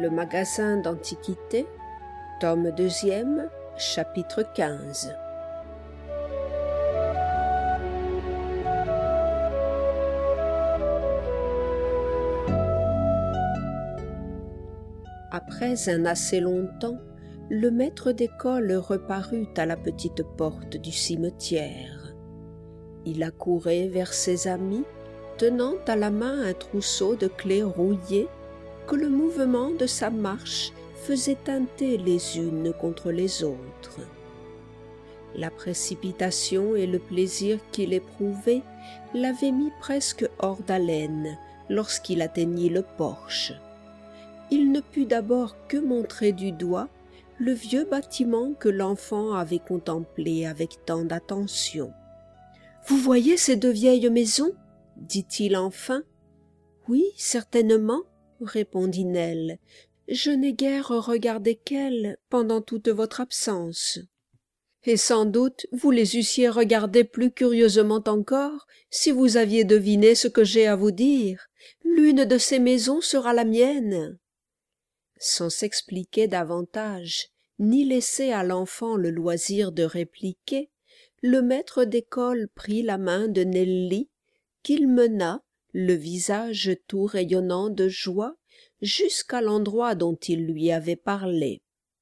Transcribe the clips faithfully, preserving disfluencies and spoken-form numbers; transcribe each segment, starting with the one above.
Le magasin d'antiquités, tome deuxième, chapitre quinze. Après un assez long temps, le maître d'école reparut à la petite porte du cimetière. Il accourait vers ses amis, tenant à la main un trousseau de clés rouillées que le mouvement de sa marche faisait teinter les unes contre les autres. La précipitation et le plaisir qu'il éprouvait l'avaient mis presque hors d'haleine lorsqu'il atteignit le porche. Il ne put d'abord que montrer du doigt le vieux bâtiment que l'enfant avait contemplé avec tant d'attention. « Vous voyez ces deux vieilles maisons ?» dit-il enfin. « Oui, certainement, » répondit Nell. « Je n'ai guère regardé qu'elles pendant toute votre absence. » « Et sans doute vous les eussiez regardées plus curieusement encore si vous aviez deviné ce que j'ai à vous dire. L'une de ces maisons sera la mienne. » Sans s'expliquer davantage, ni laisser à l'enfant le loisir de répliquer, le maître d'école prit la main de Nelly, qu'il mena, le visage tout rayonnant de joie, jusqu'à l'endroit dont il lui avait parlé.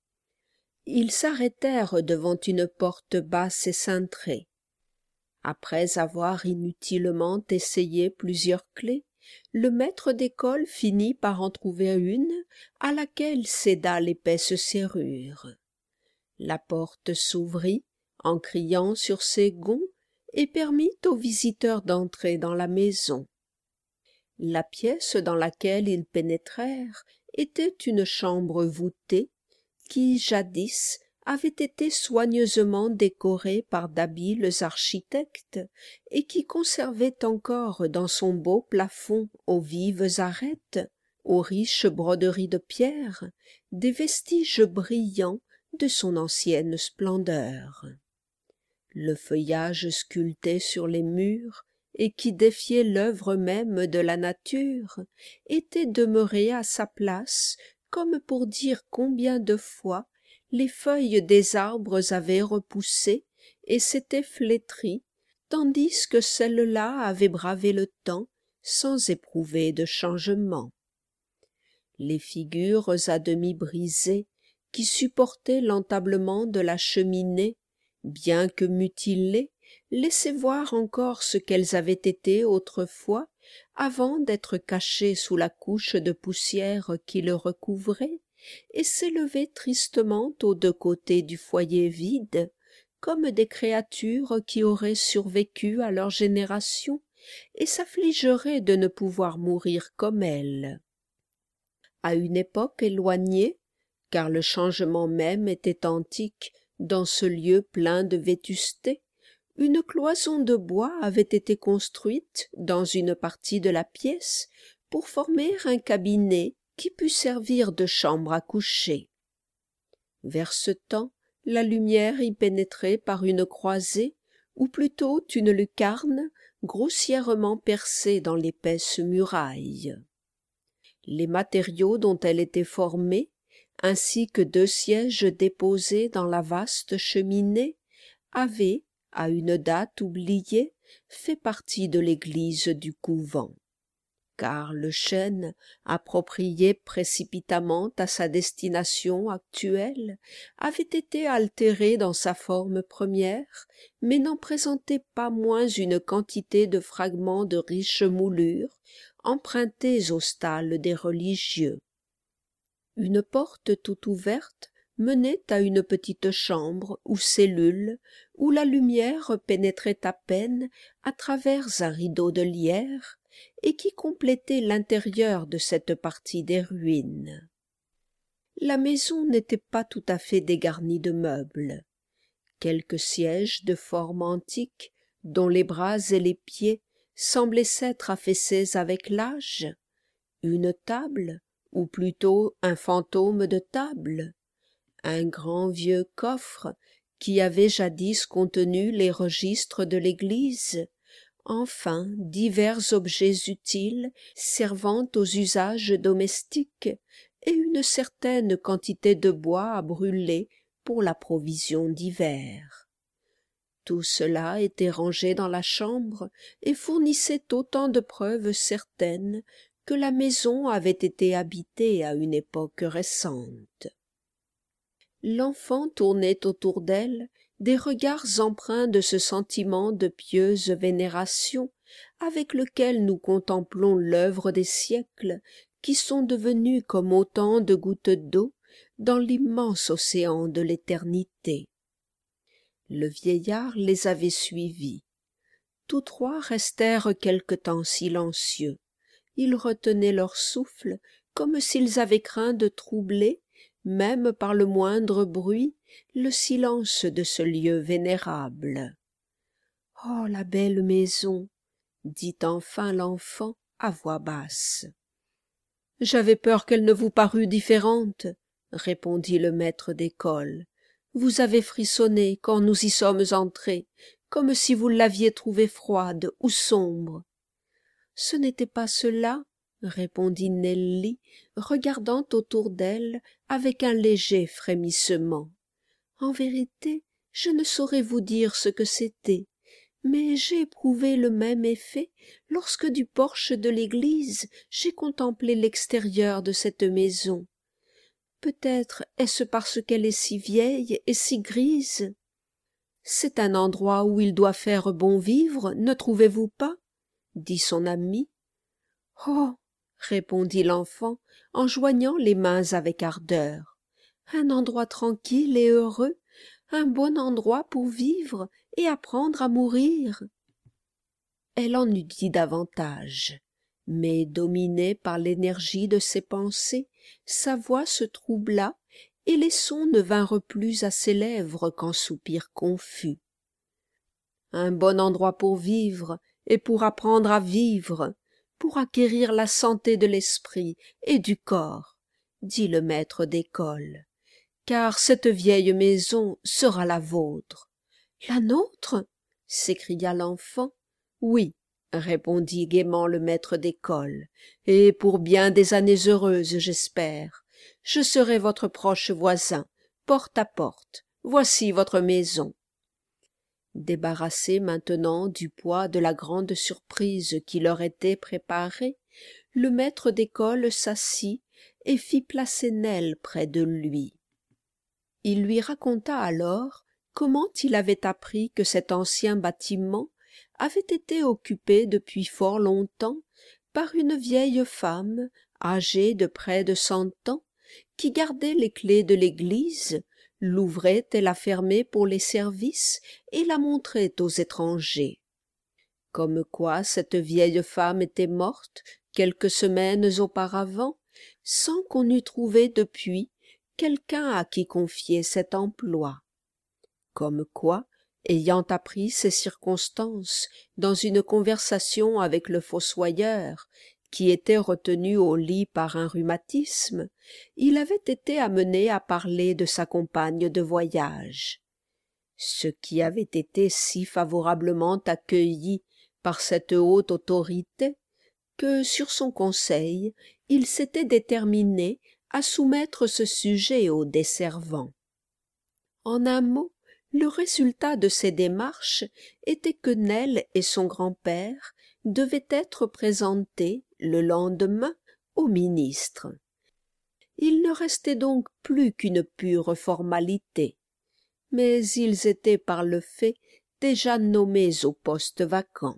Ils s'arrêtèrent devant une porte basse et cintrée. Après avoir inutilement essayé plusieurs clés, le maître d'école finit par en trouver une à laquelle céda l'épaisse serrure. La porte s'ouvrit en criant sur ses gonds et permit aux visiteurs d'entrer dans la maison. La pièce dans laquelle ils pénétrèrent était une chambre voûtée qui, jadis, avait été soigneusement décorée par d'habiles architectes et qui conservait encore dans son beau plafond aux vives arêtes, aux riches broderies de pierre, des vestiges brillants de son ancienne splendeur. Le feuillage sculpté sur les murs et qui défiait l'œuvre même de la nature était demeuré à sa place comme pour dire combien de fois les feuilles des arbres avaient repoussé et s'étaient flétries, tandis que celles-là avaient bravé le temps sans éprouver de changement. Les figures à demi brisées qui supportaient l'entablement de la cheminée, bien que mutilées, laissaient voir encore ce qu'elles avaient été autrefois avant d'être cachées sous la couche de poussière qui le recouvrait, et s'élevaient tristement aux deux côtés du foyer vide, comme des créatures qui auraient survécu à leur génération et s'affligeraient de ne pouvoir mourir comme elles. À une époque éloignée, car le changement même était antique dans ce lieu plein de vétusté, une cloison de bois avait été construite dans une partie de la pièce pour former un cabinet qui pût servir de chambre à coucher. Vers ce temps, la lumière y pénétrait par une croisée, ou plutôt une lucarne, grossièrement percée dans l'épaisse muraille. Les matériaux dont elle était formée, ainsi que deux sièges déposés dans la vaste cheminée, avaient, à une date oubliée, fait partie de l'église du couvent. Car le chêne, approprié précipitamment à sa destination actuelle, avait été altéré dans sa forme première, mais n'en présentait pas moins une quantité de fragments de riche moulure, empruntés aux stalles des religieux. Une porte tout ouverte menait à une petite chambre ou cellule où la lumière pénétrait à peine à travers un rideau de lierre et qui complétait l'intérieur de cette partie des ruines. La maison n'était pas tout à fait dégarnie de meubles. Quelques sièges de forme antique, dont les bras et les pieds semblaient s'être affaissés avec l'âge, une table, ou plutôt un fantôme de table, un grand vieux coffre qui avait jadis contenu les registres de l'église, enfin divers objets utiles servant aux usages domestiques et une certaine quantité de bois à brûler pour la provision d'hiver. Tout cela était rangé dans la chambre et fournissait autant de preuves certaines que la maison avait été habitée à une époque récente. L'enfant tournait autour d'elle des regards empreints de ce sentiment de pieuse vénération avec lequel nous contemplons l'œuvre des siècles qui sont devenus comme autant de gouttes d'eau dans l'immense océan de l'éternité. Le vieillard les avait suivis. Tous trois restèrent quelque temps silencieux. Ils retenaient leur souffle comme s'ils avaient craint de troubler, même par le moindre bruit, le silence de ce lieu vénérable. « Oh, la belle maison !» dit enfin l'enfant à voix basse. « J'avais peur qu'elle ne vous parût différente, » répondit le maître d'école. « Vous avez frissonné quand nous y sommes entrés, comme si vous l'aviez trouvée froide ou sombre. »« Ce n'était pas cela, » répondit Nelly, regardant autour d'elle avec un léger frémissement. « En vérité, je ne saurais vous dire ce que c'était, mais j'ai éprouvé le même effet lorsque du porche de l'église j'ai contemplé l'extérieur de cette maison. Peut-être est-ce parce qu'elle est si vieille et si grise. C'est un endroit où il doit faire bon vivre, ne trouvez-vous pas? Dit son ami. Oh, répondit l'enfant en joignant les mains avec ardeur. Un endroit tranquille et heureux, un bon endroit pour vivre et apprendre à mourir. Elle en eût dit davantage, mais dominée par l'énergie de ses pensées, sa voix se troubla et les sons ne vinrent plus à ses lèvres qu'en soupirs confus. Un bon endroit pour vivre et pour apprendre à vivre, pour acquérir la santé de l'esprit et du corps, dit le maître d'école, car cette vieille maison sera la vôtre. La nôtre? S'écria l'enfant. Oui, répondit gaiement le maître d'école, et pour bien des années heureuses, j'espère. Je serai votre proche voisin, porte à porte. Voici votre maison. Débarrassé maintenant du poids de la grande surprise qui leur était préparée, le maître d'école s'assit et fit placer Nell près de lui. Il lui raconta alors comment il avait appris que cet ancien bâtiment avait été occupé depuis fort longtemps par une vieille femme âgée de près de cent ans qui gardait les clefs de l'église, l'ouvrait et la fermait pour les services et la montrait aux étrangers. Comme quoi cette vieille femme était morte quelques semaines auparavant, sans qu'on eût trouvé depuis quelqu'un à qui confier cet emploi. Comme quoi, ayant appris ces circonstances dans une conversation avec le fossoyeur, qui était retenu au lit par un rhumatisme, il avait été amené à parler de sa compagne de voyage. Ce qui avait été si favorablement accueilli par cette haute autorité que, sur son conseil, il s'était déterminé à soumettre ce sujet aux desservants. En un mot, le résultat de ces démarches était que Nell et son grand-père devaient être présentés le lendemain au ministre. Il ne restait donc plus qu'une pure formalité, mais ils étaient par le fait déjà nommés au poste vacant.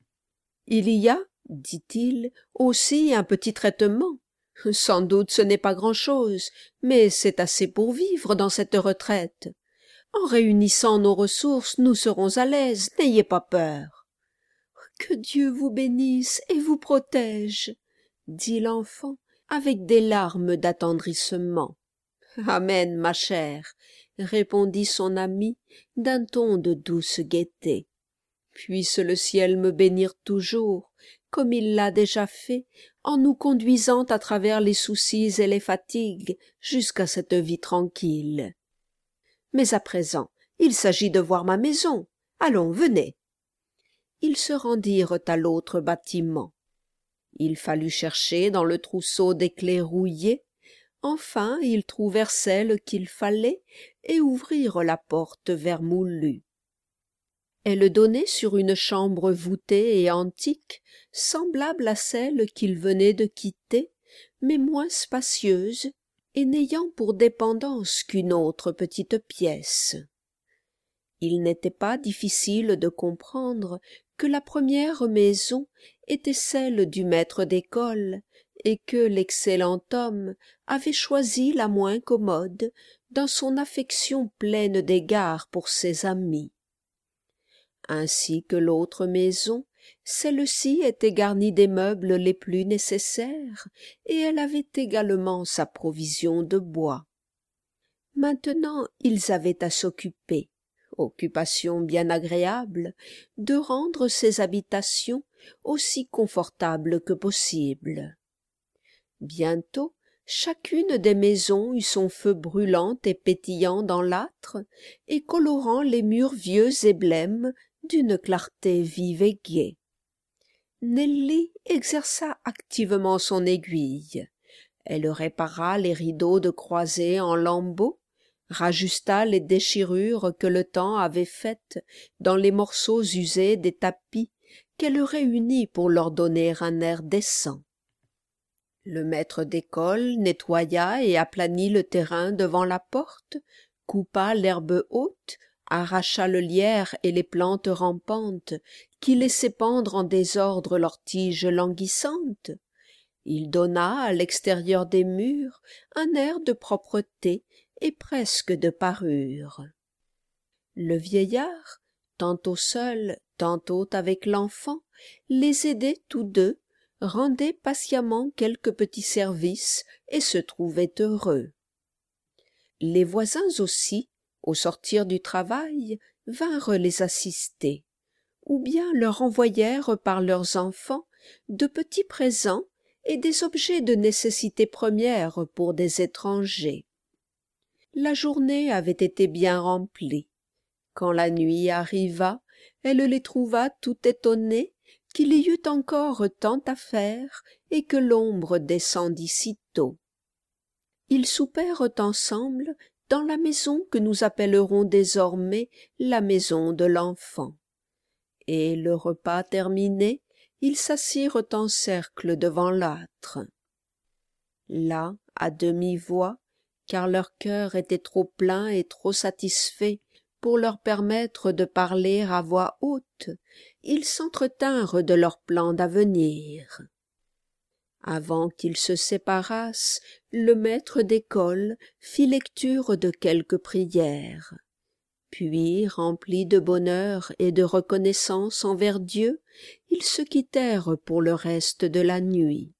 Il y a, dit-il, aussi un petit traitement. Sans doute ce n'est pas grand-chose, mais c'est assez pour vivre dans cette retraite. En réunissant nos ressources, nous serons à l'aise, n'ayez pas peur. Que Dieu vous bénisse et vous protège, dit l'enfant avec des larmes d'attendrissement. Amen, ma chère, répondit son ami d'un ton de douce gaieté. Puisse le ciel me bénir toujours, comme il l'a déjà fait, en nous conduisant à travers les soucis et les fatigues jusqu'à cette vie tranquille. Mais à présent, il s'agit de voir ma maison. Allons, venez. Ils se rendirent à l'autre bâtiment. Il fallut chercher dans le trousseau des clefs rouillées, Enfin ils trouvèrent celle qu'il fallait et ouvrirent la porte vermoulue. Elle donnait sur une chambre voûtée et antique, semblable à celle qu'ils venaient de quitter, mais moins spacieuse, et n'ayant pour dépendance qu'une autre petite pièce. Il n'était pas difficile de comprendre que la première maison était celle du maître d'école, et que l'excellent homme avait choisi la moins commode dans son affection pleine d'égards pour ses amis. Ainsi que l'autre maison, celle-ci était garnie des meubles les plus nécessaires, et elle avait également sa provision de bois. Maintenant ils avaient à s'occuper, occupation bien agréable, de rendre ces habitations aussi confortables que possible. Bientôt, chacune des maisons eut son feu brûlant et pétillant dans l'âtre, et colorant les murs vieux et blêmes d'une clarté vive et gaie. Nelly exerça activement son aiguille. Elle répara les rideaux de croisée en lambeaux, rajusta les déchirures que le temps avait faites dans les morceaux usés des tapis qu'elle réunit pour leur donner un air décent. Le maître d'école nettoya et aplanit le terrain devant la porte, coupa l'herbe haute, arracha le lierre et les plantes rampantes qui laissaient pendre en désordre leurs tiges languissantes. Il donna à l'extérieur des murs un air de propreté et presque de parure. Le vieillard, tantôt seul, tantôt avec l'enfant, les aidait tous deux, rendait patiemment quelques petits services et se trouvait heureux. Les voisins aussi, au sortir du travail, vinrent les assister, ou bien leur envoyèrent par leurs enfants de petits présents et des objets de nécessité première pour des étrangers. La journée avait été bien remplie. Quand la nuit arriva, elle les trouva tout étonnés qu'il y eût encore tant à faire et que l'ombre descendît si tôt. Ils soupèrent ensemble dans la maison que nous appellerons désormais la maison de l'enfant. Et le repas terminé, ils s'assirent en cercle devant l'âtre. Là, à demi-voix, car leur cœur était trop plein et trop satisfait pour leur permettre de parler à voix haute, ils s'entretinrent de leurs plans d'avenir. Avant qu'ils se séparassent, le maître d'école fit lecture de quelques prières. Puis, remplis de bonheur et de reconnaissance envers Dieu, ils se quittèrent pour le reste de la nuit.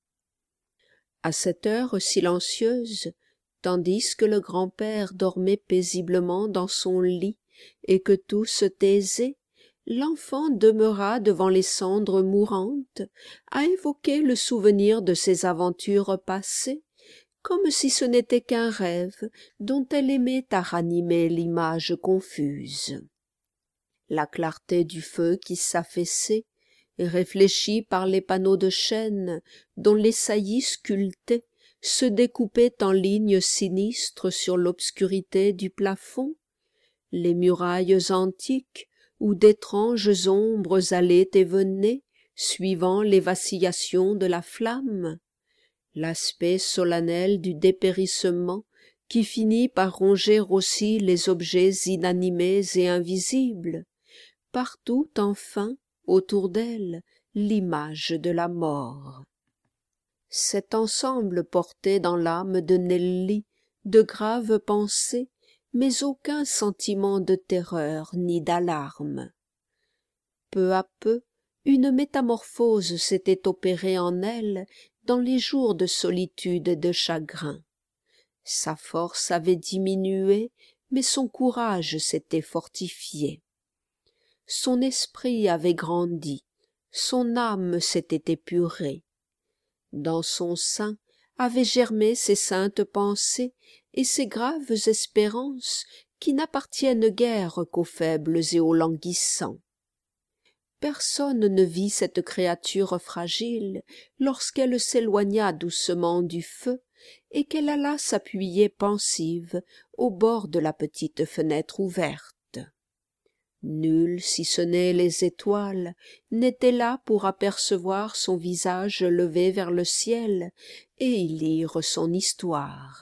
À cette heure silencieuse, tandis que le grand-père dormait paisiblement dans son lit et que tout se taisait, l'enfant demeura devant les cendres mourantes à évoquer le souvenir de ses aventures passées, comme si ce n'était qu'un rêve dont elle aimait à ranimer l'image confuse. La clarté du feu qui s'affaissait, réfléchie par les panneaux de chêne dont les saillies sculptées se découpaient en lignes sinistres sur l'obscurité du plafond, les murailles antiques où d'étranges ombres allaient et venaient suivant les vacillations de la flamme, l'aspect solennel du dépérissement qui finit par ronger aussi les objets inanimés et invisibles, partout enfin, autour d'elle, l'image de la mort. Cet ensemble portait dans l'âme de Nelly de graves pensées, mais aucun sentiment de terreur ni d'alarme. Peu à peu, une métamorphose s'était opérée en elle dans les jours de solitude et de chagrin. Sa force avait diminué, mais son courage s'était fortifié. Son esprit avait grandi, son âme s'était épurée. Dans son sein avaient germé ces saintes pensées et ces graves espérances qui n'appartiennent guère qu'aux faibles et aux languissants. Personne ne vit cette créature fragile lorsqu'elle s'éloigna doucement du feu et qu'elle alla s'appuyer pensive au bord de la petite fenêtre ouverte. Nul, si ce n'est les étoiles, n'était là pour apercevoir son visage levé vers le ciel et y lire son histoire.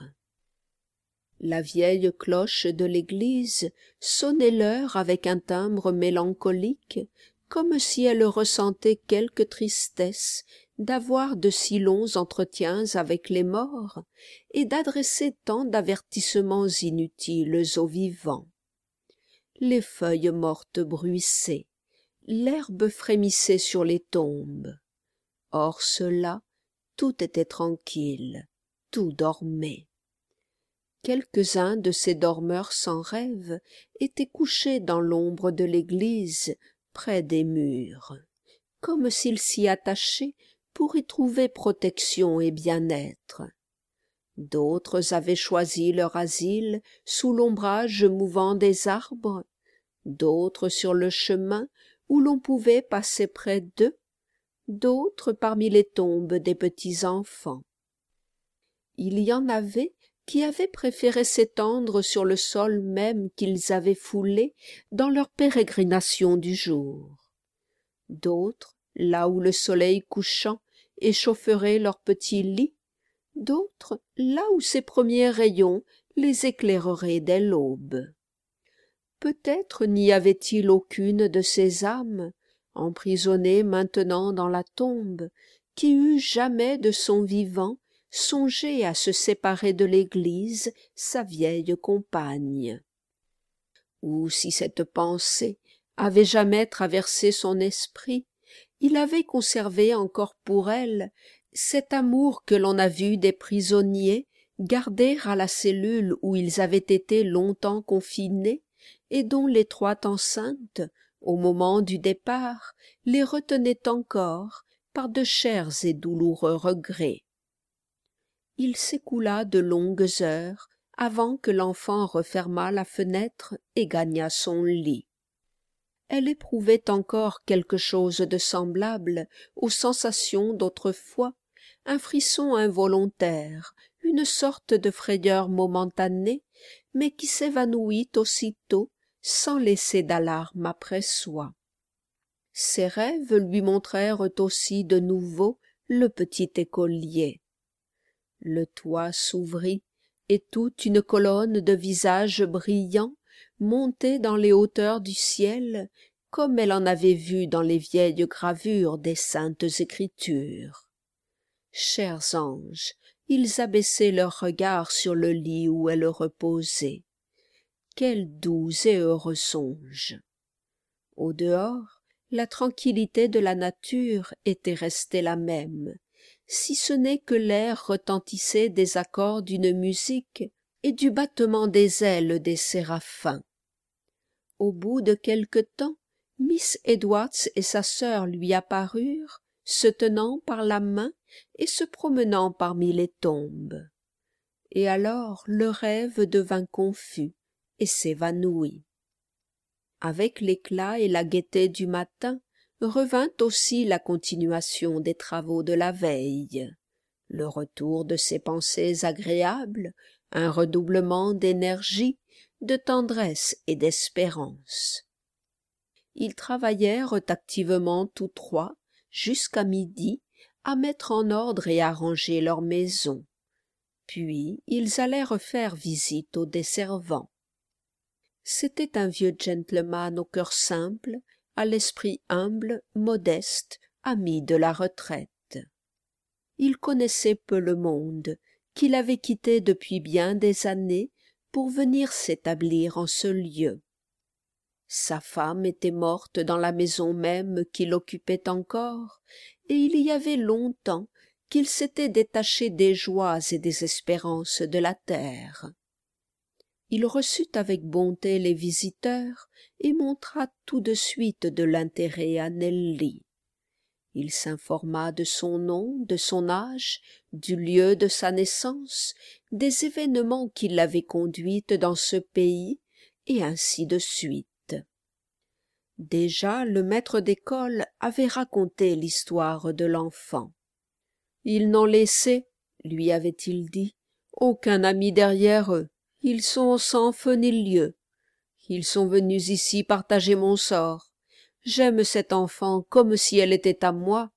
La vieille cloche de l'église sonnait l'heure avec un timbre mélancolique, comme si elle ressentait quelque tristesse d'avoir de si longs entretiens avec les morts et d'adresser tant d'avertissements inutiles aux vivants. Les feuilles mortes bruissaient, l'herbe frémissait sur les tombes. Hors cela, tout était tranquille, tout dormait. Quelques-uns de ces dormeurs sans rêve étaient couchés dans l'ombre de l'église, près des murs, comme s'ils s'y attachaient pour y trouver protection et bien-être. D'autres avaient choisi leur asile sous l'ombrage mouvant des arbres, d'autres sur le chemin où l'on pouvait passer près d'eux, d'autres parmi les tombes des petits-enfants. Il y en avait qui avaient préféré s'étendre sur le sol même qu'ils avaient foulé dans leur pérégrination du jour. D'autres, là où le soleil couchant échaufferait leurs petits lits, d'autres, là où ses premiers rayons les éclaireraient dès l'aube. Peut-être n'y avait-il aucune de ces âmes, emprisonnées maintenant dans la tombe, qui eût jamais de son vivant songé à se séparer de l'Église, sa vieille compagne. Ou si cette pensée avait jamais traversé son esprit, il avait conservé encore pour elle cet amour que l'on a vu des prisonniers garder à la cellule où ils avaient été longtemps confinés et dont l'étroite enceinte, au moment du départ, les retenait encore par de chers et douloureux regrets. Il s'écoula de longues heures avant que l'enfant refermât la fenêtre et gagnât son lit. Elle éprouvait encore quelque chose de semblable aux sensations d'autrefois, un frisson involontaire, une sorte de frayeur momentanée, mais qui s'évanouit aussitôt sans laisser d'alarme après soi. Ses rêves lui montrèrent aussi de nouveau le petit écolier. Le toit s'ouvrit, et toute une colonne de visages brillants montait dans les hauteurs du ciel, comme elle en avait vu dans les vieilles gravures des saintes écritures. Chers anges, ils abaissaient leurs regards sur le lit où elle reposait. Quel doux et heureux songe! Au dehors, la tranquillité de la nature était restée la même, si ce n'est que l'air retentissait des accords d'une musique et du battement des ailes des séraphins. Au bout de quelque temps, Miss Edwards et sa sœur lui apparurent, se tenant par la main et se promenant parmi les tombes. Et alors le rêve devint confus et s'évanouit. Avec l'éclat et la gaieté du matin revint aussi la continuation des travaux de la veille, le retour de ses pensées agréables, un redoublement d'énergie, de tendresse et d'espérance. Ils travaillèrent activement tous trois jusqu'à midi à mettre en ordre et à ranger leur maison. Puis ils allèrent faire visite aux desservants. C'était un vieux gentleman au cœur simple, à l'esprit humble, modeste, ami de la retraite. Il connaissait peu le monde, qu'il avait quitté depuis bien des années pour venir s'établir en ce lieu. Sa femme était morte dans la maison même qu'il occupait encore, et il y avait longtemps qu'il s'était détaché des joies et des espérances de la terre. Il reçut avec bonté les visiteurs et montra tout de suite de l'intérêt à Nelly. Il s'informa de son nom, de son âge, du lieu de sa naissance, des événements qui l'avaient conduite dans ce pays, et ainsi de suite. Déjà le maître d'école avait raconté l'histoire de l'enfant. Il n'en laissait, lui avait-il dit, aucun ami derrière eux, ils sont sans feu ni lieu. Ils sont venus ici partager mon sort. J'aime cette enfant comme si elle était à moi.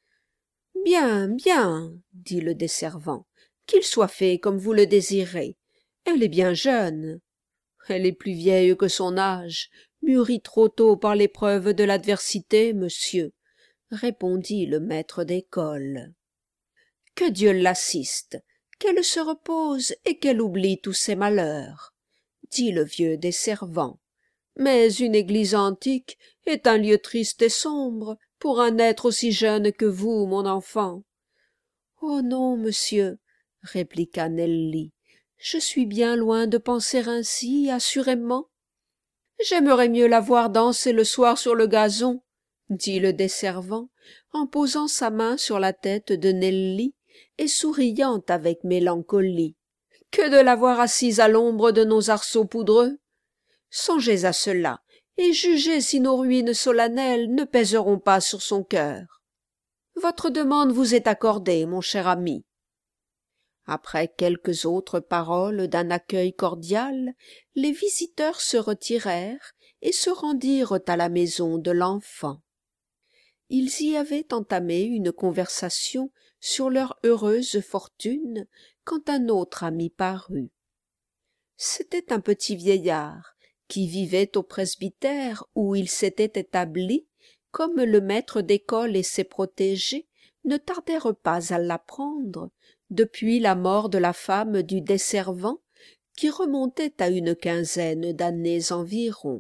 Bien, bien, dit le desservant, qu'il soit fait comme vous le désirez. Elle est bien jeune. Elle est plus vieille que son âge, mûrie trop tôt par l'épreuve de l'adversité, monsieur, répondit le maître d'école. Que Dieu l'assiste, qu'elle se repose et qu'elle oublie tous ses malheurs, dit le vieux desservant. Mais une église antique est un lieu triste et sombre pour un être aussi jeune que vous, mon enfant. Oh non, monsieur, répliqua Nelly, je suis bien loin de penser ainsi, assurément. J'aimerais mieux la voir danser le soir sur le gazon, dit le desservant, en posant sa main sur la tête de Nelly et souriant avec mélancolie, que de la voir assise à l'ombre de nos arceaux poudreux. Songez à cela, et jugez si nos ruines solennelles ne pèseront pas sur son cœur. Votre demande vous est accordée, mon cher ami. Après quelques autres paroles d'un accueil cordial, les visiteurs se retirèrent et se rendirent à la maison de l'enfant. Ils y avaient entamé une conversation sur leur heureuse fortune quand un autre ami parut. C'était un petit vieillard qui vivait au presbytère où il s'était établi, comme le maître d'école et ses protégés ne tardèrent pas à l'apprendre, depuis la mort de la femme du desservant, qui remontait à une quinzaine d'années environ.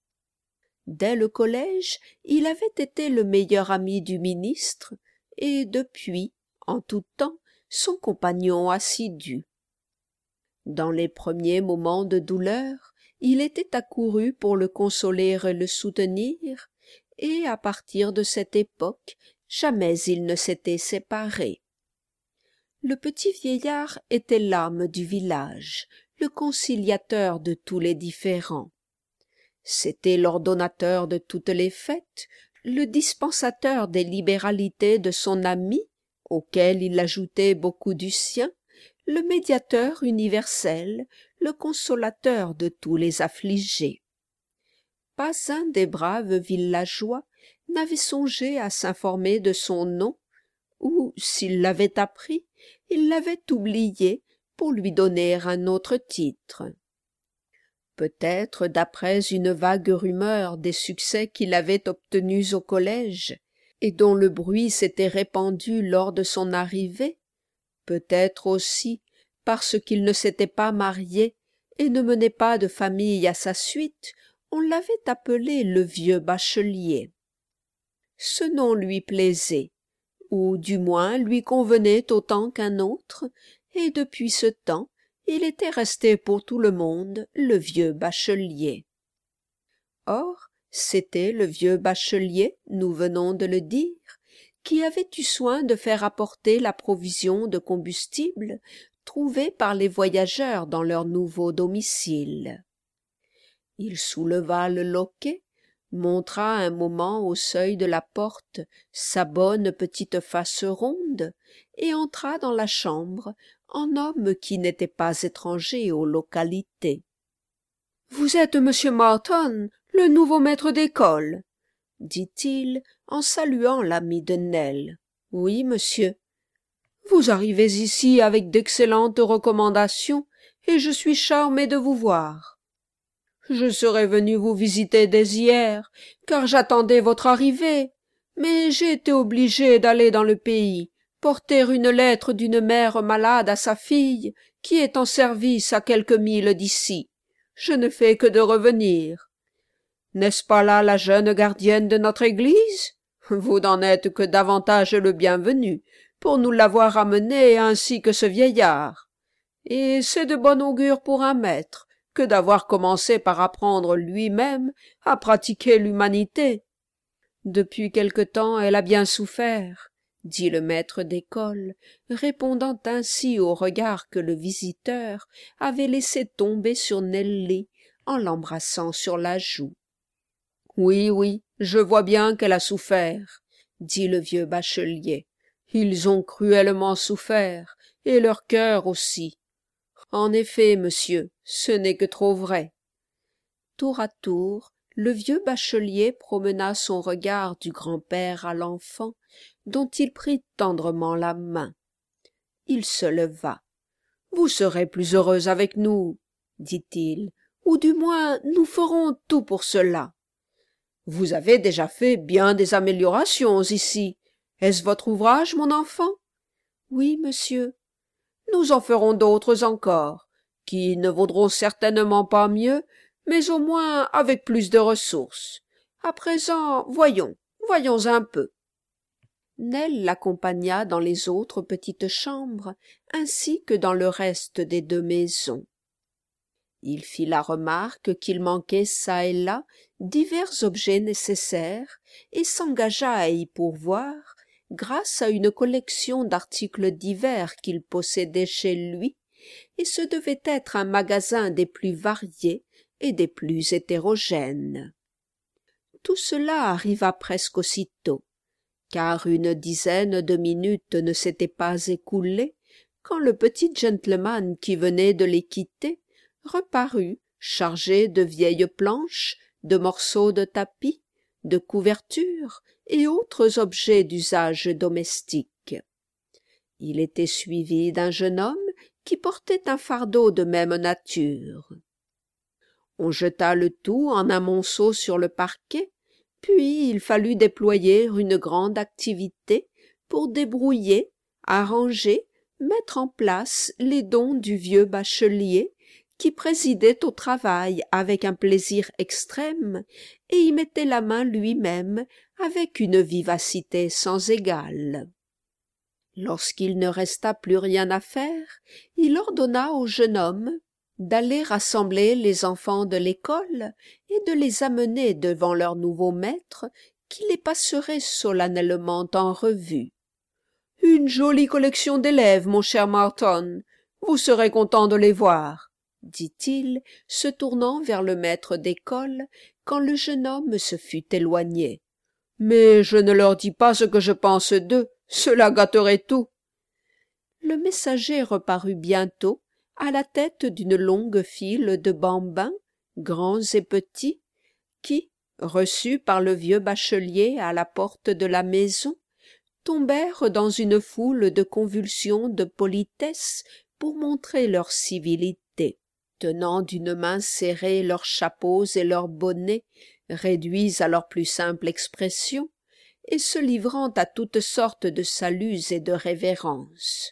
Dès le collège, il avait été le meilleur ami du ministre, et depuis, en tout temps, son compagnon assidu. Dans les premiers moments de douleur, il était accouru pour le consoler et le soutenir, et à partir de cette époque, jamais ils ne s'étaient séparés. Le petit vieillard était l'âme du village, le conciliateur de tous les différends. C'était l'ordonnateur de toutes les fêtes, le dispensateur des libéralités de son ami, auquel il ajoutait beaucoup du sien, le médiateur universel, le consolateur de tous les affligés. Pas un des braves villageois n'avait songé à s'informer de son nom, ou, s'il l'avait appris, il l'avait oublié pour lui donner un autre titre. Peut-être d'après une vague rumeur des succès qu'il avait obtenus au collège, et dont le bruit s'était répandu lors de son arrivée, peut-être aussi parce qu'il ne s'était pas marié et ne menait pas de famille à sa suite, on l'avait appelé le vieux bachelier. Ce nom lui plaisait, ou du moins lui convenait autant qu'un autre, et depuis ce temps, il était resté pour tout le monde le vieux bachelier. Or, c'était le vieux bachelier, nous venons de le dire, qui avait eu soin de faire apporter la provision de combustible trouvée par les voyageurs dans leur nouveau domicile. Il souleva le loquet, montra un moment au seuil de la porte sa bonne petite face ronde et entra dans la chambre en homme qui n'était pas étranger aux localités. « Vous êtes monsieur Marton, le nouveau maître d'école ?» dit-il en saluant l'ami de Nell. « Oui, monsieur. »« Vous arrivez ici avec d'excellentes recommandations, et je suis charmé de vous voir. »« Je serais venu vous visiter dès hier, car j'attendais votre arrivée, mais j'ai été obligé d'aller dans le pays, porter une lettre d'une mère malade à sa fille, qui est en service à quelques milles d'ici. Je ne fais que de revenir. N'est-ce pas là la jeune gardienne de notre église? Vous n'en êtes que davantage le bienvenu, pour nous l'avoir amenée ainsi que ce vieillard. Et c'est de bon augure pour un maître que d'avoir commencé par apprendre lui-même à pratiquer l'humanité. Depuis quelque temps elle a bien souffert, dit le maître d'école, répondant ainsi au regard que le visiteur avait laissé tomber sur Nelly en l'embrassant sur la joue. « Oui, oui, je vois bien qu'elle a souffert, » dit le vieux bachelier. « Ils ont cruellement souffert, et leur cœur aussi. En effet, monsieur, ce n'est que trop vrai. » Tour à tour, le vieux bachelier promena son regard du grand-père à l'enfant, dont il prit tendrement la main. Il se leva. « Vous serez plus heureuse avec nous, » dit-il, « ou du moins nous ferons tout pour cela. Vous avez déjà fait bien des améliorations ici. Est-ce votre ouvrage, mon enfant? »« Oui, monsieur. »« Nous en ferons d'autres encore, qui ne vaudront certainement pas mieux, mais au moins avec plus de ressources. À présent, voyons, voyons un peu. » Nell l'accompagna dans les autres petites chambres, ainsi que dans le reste des deux maisons. Il fit la remarque qu'il manquait çà et là divers objets nécessaires et s'engagea à y pourvoir grâce à une collection d'articles divers qu'il possédait chez lui, et ce devait être un magasin des plus variés et des plus hétérogènes. Tout cela arriva presque aussitôt, car une dizaine de minutes ne s'étaient pas écoulées quand le petit gentleman qui venait de les quitter reparut chargé de vieilles planches, de morceaux de tapis, de couvertures et autres objets d'usage domestique. Il était suivi d'un jeune homme qui portait un fardeau de même nature. On jeta le tout en un monceau sur le parquet, puis il fallut déployer une grande activité pour débrouiller, arranger, mettre en place les dons du vieux bachelier, qui présidait au travail avec un plaisir extrême et y mettait la main lui-même avec une vivacité sans égale. Lorsqu'il ne resta plus rien à faire, il ordonna au jeune homme d'aller rassembler les enfants de l'école et de les amener devant leur nouveau maître, qui les passerait solennellement en revue. « Une jolie collection d'élèves, mon cher Marton. Vous serez content de les voir, » dit-il, se tournant vers le maître d'école quand le jeune homme se fut éloigné. « Mais je ne leur dis pas ce que je pense d'eux, cela gâterait tout. » Le messager reparut bientôt à la tête d'une longue file de bambins, grands et petits, qui, reçus par le vieux bachelier à la porte de la maison, tombèrent dans une foule de convulsions de politesse pour montrer leur civilité, tenant d'une main serrée leurs chapeaux et leurs bonnets, réduits à leur plus simple expression, et se livrant à toutes sortes de saluts et de révérences.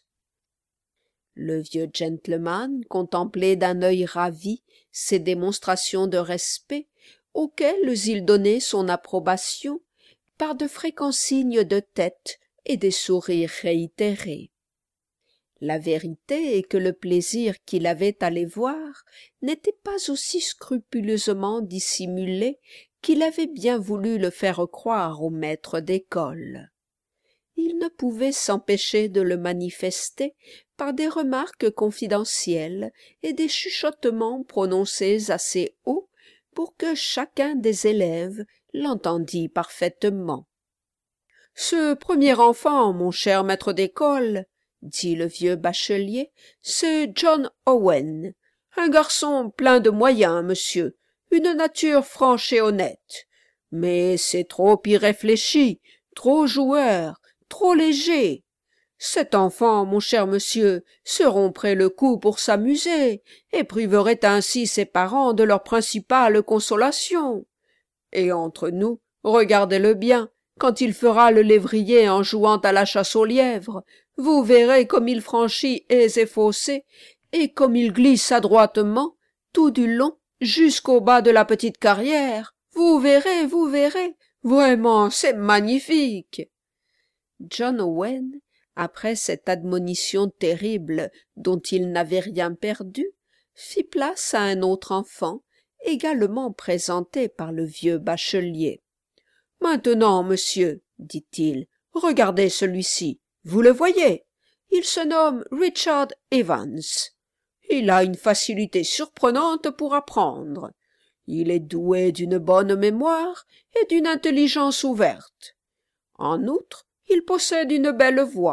Le vieux gentleman contemplait d'un œil ravi ces démonstrations de respect auxquelles il donnait son approbation par de fréquents signes de tête et des sourires réitérés. La vérité est que le plaisir qu'il avait à les voir n'était pas aussi scrupuleusement dissimulé qu'il avait bien voulu le faire croire au maître d'école. Il ne pouvait s'empêcher de le manifester par des remarques confidentielles et des chuchotements prononcés assez haut pour que chacun des élèves l'entendît parfaitement. « Ce premier enfant, mon cher maître d'école, » dit le vieux bachelier, « c'est John Owen, un garçon plein de moyens, monsieur, une nature franche et honnête. Mais c'est trop irréfléchi, trop joueur, trop léger. Cet enfant, mon cher monsieur, se romprait le cou pour s'amuser, et priverait ainsi ses parents de leur principale consolation. Et entre nous, regardez-le bien, quand il fera le lévrier en jouant à la chasse aux lièvres, vous verrez comme il franchit haies et fossés, et comme il glisse adroitement, tout du long, jusqu'au bas de la petite carrière. Vous verrez, vous verrez, vraiment, c'est magnifique. » John Owen, après cette admonition terrible dont il n'avait rien perdu, fit place à un autre enfant, également présenté par le vieux bachelier. « Maintenant, monsieur, dit-il, regardez celui-ci, vous le voyez, il se nomme Richard Evans. Il a une facilité surprenante pour apprendre. Il est doué d'une bonne mémoire et d'une intelligence ouverte. En outre, il possède une belle voix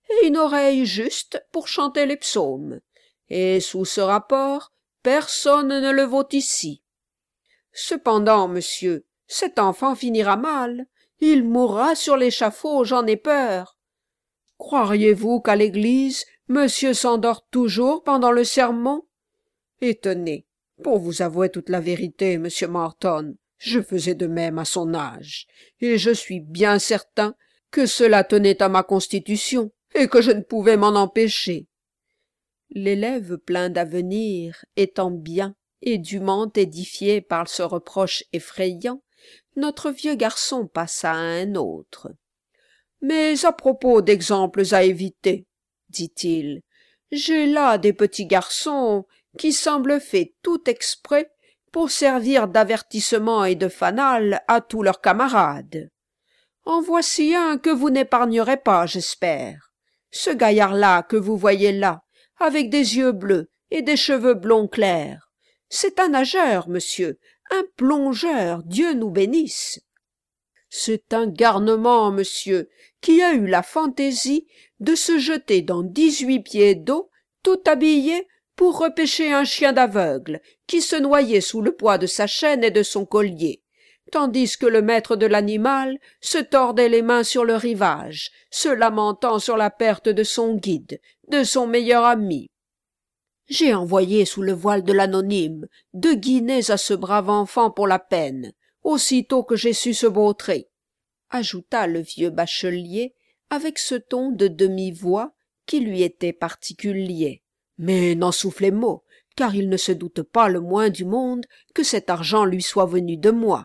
et une oreille juste pour chanter les psaumes, et sous ce rapport, personne ne le vaut ici. Cependant, monsieur, cet enfant finira mal, il mourra sur l'échafaud, j'en ai peur. Croiriez-vous qu'à l'église, monsieur s'endort toujours pendant le sermon? Et tenez, pour vous avouer toute la vérité, monsieur Marton, je faisais de même à son âge, et je suis bien certain que cela tenait à ma constitution, et que je ne pouvais m'en empêcher. L'élève plein d'avenir étant bien et dûment édifié par ce reproche effrayant, notre vieux garçon passa à un autre. « Mais à propos d'exemples à éviter, dit-il, j'ai là des petits garçons qui semblent faits tout exprès pour servir d'avertissement et de fanal à tous leurs camarades. En voici un que vous n'épargnerez pas, j'espère. Ce gaillard-là que vous voyez là, avec des yeux bleus et des cheveux blonds clairs, c'est un nageur, monsieur, un plongeur, Dieu nous bénisse. C'est un garnement, monsieur, qui a eu la fantaisie de se jeter dans dix-huit pieds d'eau, tout habillé, pour repêcher un chien d'aveugle, qui se noyait sous le poids de sa chaîne et de son collier, tandis que le maître de l'animal se tordait les mains sur le rivage, se lamentant sur la perte de son guide, de son meilleur ami. J'ai envoyé sous le voile de l'anonyme deux guinées à ce brave enfant pour la peine, aussitôt que j'ai su se vautrer, ajouta le vieux bachelier avec ce ton de demi-voix qui lui était particulier. Mais n'en soufflez mot, car il ne se doute pas le moins du monde que cet argent lui soit venu de moi.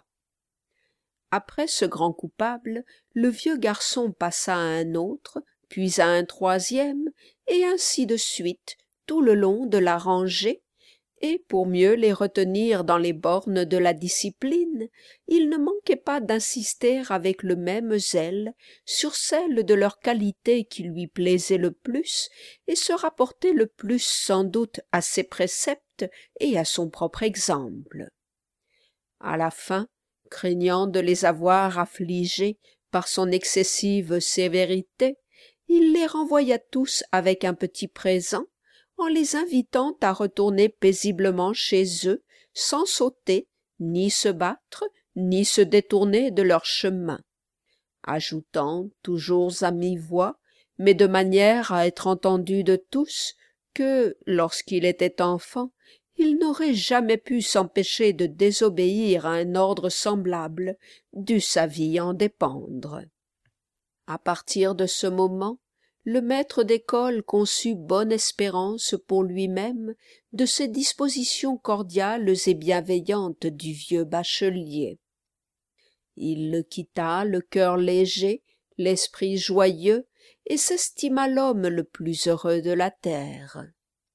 Après ce grand coupable, le vieux garçon passa à un autre, puis à un troisième, et ainsi de suite, tout le long de la rangée, et pour mieux les retenir dans les bornes de la discipline, il ne manquait pas d'insister avec le même zèle sur celle de leur qualité qui lui plaisait le plus et se rapportait le plus sans doute à ses préceptes et à son propre exemple. À la fin, craignant de les avoir affligés par son excessive sévérité, il les renvoya tous avec un petit présent, en les invitant à retourner paisiblement chez eux, sans sauter, ni se battre, ni se détourner de leur chemin, ajoutant toujours à mi-voix, mais de manière à être entendu de tous, que, lorsqu'il était enfant, il n'aurait jamais pu s'empêcher de désobéir à un ordre semblable, dût sa vie en dépendre. À partir de ce moment, le maître d'école conçut bonne espérance pour lui-même de ces dispositions cordiales et bienveillantes du vieux bachelier. Il le quitta le cœur léger, l'esprit joyeux, et s'estima l'homme le plus heureux de la terre.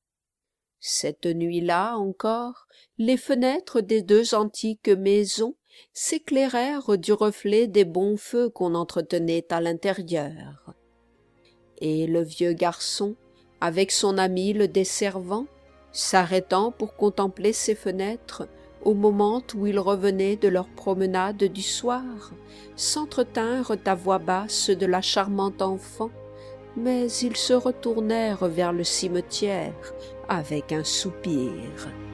Cette nuit-là encore, les fenêtres des deux antiques maisons s'éclairèrent du reflet des bons feux qu'on entretenait à l'intérieur. Et le vieux garçon, avec son ami le desservant, s'arrêtant pour contempler ces fenêtres au moment où ils revenaient de leur promenade du soir, s'entretinrent à voix basse de la charmante enfant, mais ils se retournèrent vers le cimetière avec un soupir.